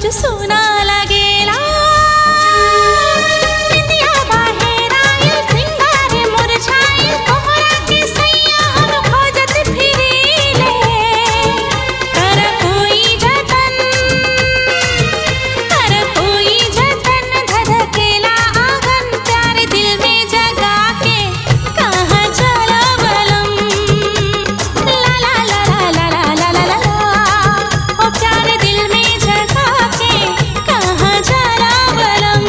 रोज सोना लगेला निंदिया बाहेर आइल सिंगार मुरझाइल तोहरा के सैया हम खोजत फिरीले कर कोई जतन धधकेला आंगन प्यार दिल में जगा के कहाँ चला बलम ला ला ला ला ला ला ला ला ओ प्यार दिल में जगा के कहाँ चला बलम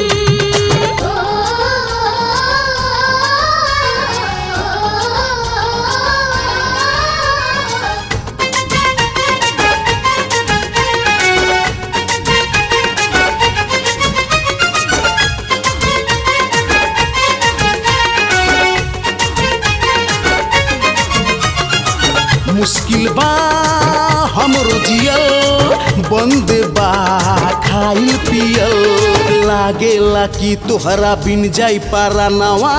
मुश्किल बा हमरो जियल बंद बा खाइल पियल लागेला कि तोहरा बिन जाई पारा नवा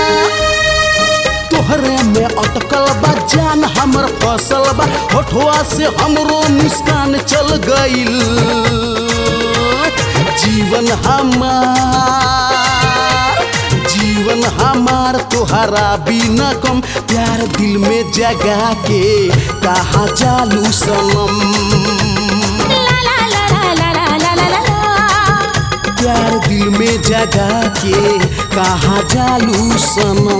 तोहरे में अटकल बा जान हमर फसल बा होठवा से हमरो मुस्कान चल गइल जीवन हमार तोहरा बिना कम प्यार दिल में जगा के कहाँ चालू सनम ला ला ला ला ला ला ला ला प्यार दिल में जगा के कहाँ चालू सनम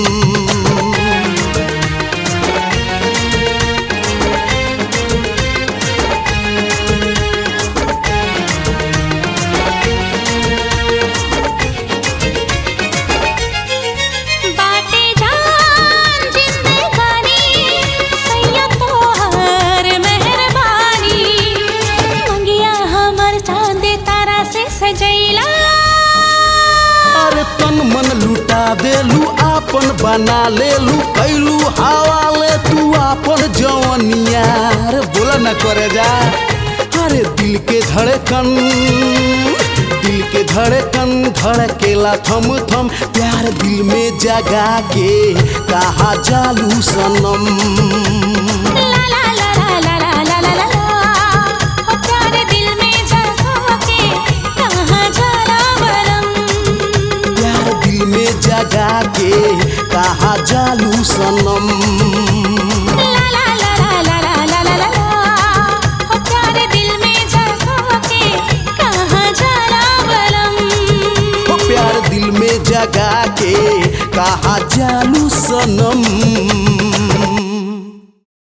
बाटे जान जिंदगानी सैया तोहर मेहरबानी मंगिया हमर चांद तारा से सजैला अरे तन मन लुटा देलू आपन बना लेलू कैलू हवाले तू आपन जवनिया अरे बोला न करे जा अरे दिल के धड़कन धड़केला थम थम प्यार दिल में जगा के कहाँ चालू सनम ला ला ला ला ला ला ला ला ओ प्यार दिल में जगा के कहाँ चला बलम प्यार दिल में जगा के कहाँ चालू सनम ला ला ला ला ला ला ला ला ओ प्यार दिल में जगा के कहाँ चला बलम प्यार दिल में जगा के कहाँ चालू सनम।